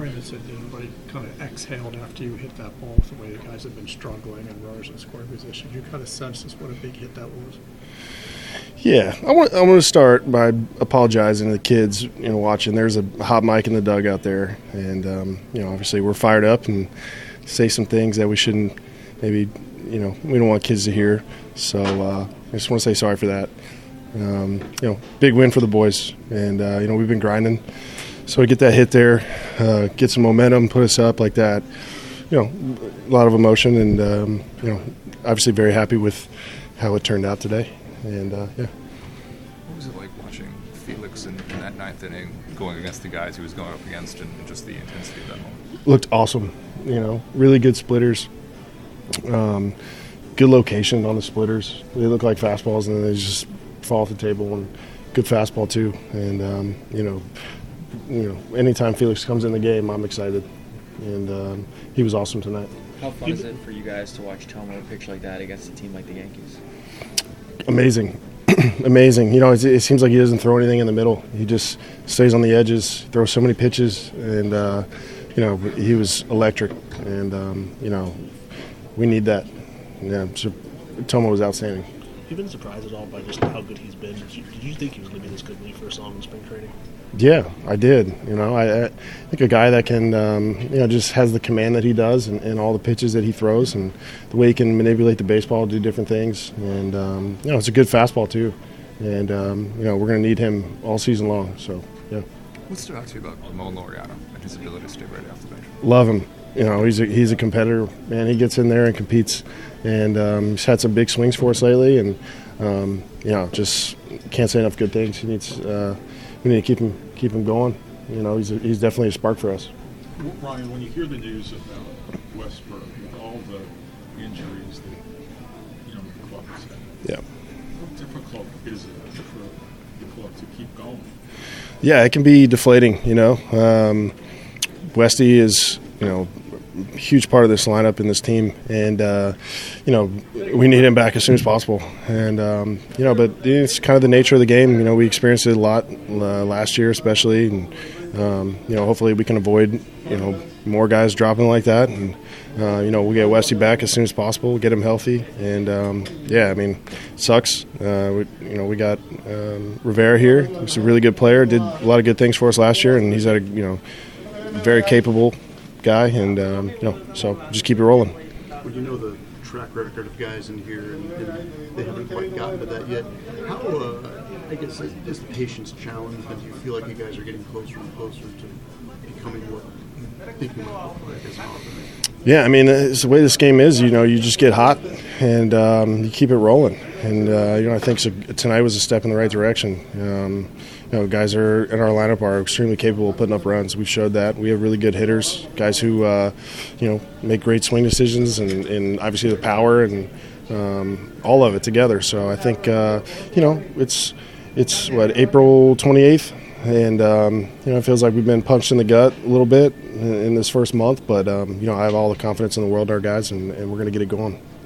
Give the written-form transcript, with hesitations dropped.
Brandon said everybody kind of exhaled after you hit that ball with the way the guys have been struggling and runners in scoring position. You kind of sense just what a big hit that was. Yeah, I want to start by apologizing to the kids, watching. There's a hot mic in the dugout there, and obviously we're fired up and say some things that we shouldn't. Maybe we don't want kids to hear. So I just want to say sorry for that. Big win for the boys, and we've been grinding. So we get that hit there, get some momentum, put us up like that. A lot of emotion, and obviously very happy with how it turned out today. And What was it like watching Felix in that ninth inning going against the guys he was going up against and just the intensity of that moment? Looked awesome. Really good splitters. Good location on the splitters. They look like fastballs, and then they just fall off the table. And good fastball too. And anytime Felix comes in the game, I'm excited. And he was awesome tonight. How fun is it for you guys to watch Tomo pitch like that against a team like the Yankees? Amazing. Amazing. It seems like he doesn't throw anything in the middle. He just stays on the edges, throws so many pitches, and he was electric. And we need that. Yeah, so Tomo was outstanding. Have you been surprised at all by just how good he's been? Did you think he was going to be this good when you first saw him in spring training? Yeah, I did. I think a guy that can, just has the command that he does and all the pitches that he throws and the way he can manipulate the baseball, do different things. And, it's a good fastball too. And, we're going to need him all season long. So, yeah. What stood out to you about Ramon Laureano and his ability to stay right off the bench? Love him. He's a competitor. Man, he gets in there and competes. And he's had some big swings for us lately. And, just can't say enough good things. We need to keep him going. He's definitely a spark for us. Ryan, when you hear the news about Westburg with all the injuries that the club has had, yeah, how difficult is it for the club to keep going? Yeah, it can be deflating. Westy is a huge part of this lineup and this team, and we need him back as soon as possible. And but it's kind of the nature of the game. We experienced it a lot last year, especially, and hopefully we can avoid more guys dropping like that. And we'll get Westy back as soon as possible, get him healthy, and it sucks. We got Rivera here. He's a really good player. Did a lot of good things for us last year, and he's had a very capable guy, and so just keep it rolling. Well, the track record of guys in here, and they haven't quite gotten to that yet. How, I guess, is the patience challenge, and do you feel like you guys are getting closer and closer to becoming what you think you might look like as an offense? Yeah, it's the way this game is. You just get hot, and you keep it rolling. And, I think tonight was a step in the right direction. Guys in our lineup are extremely capable of putting up runs. We've showed that. We have really good hitters, guys who, make great swing decisions, and obviously the power and all of it together. So I think, it's April 28th, and, it feels like we've been punched in the gut a little bit in this first month. But, I have all the confidence in the world in our guys, and we're going to get it going.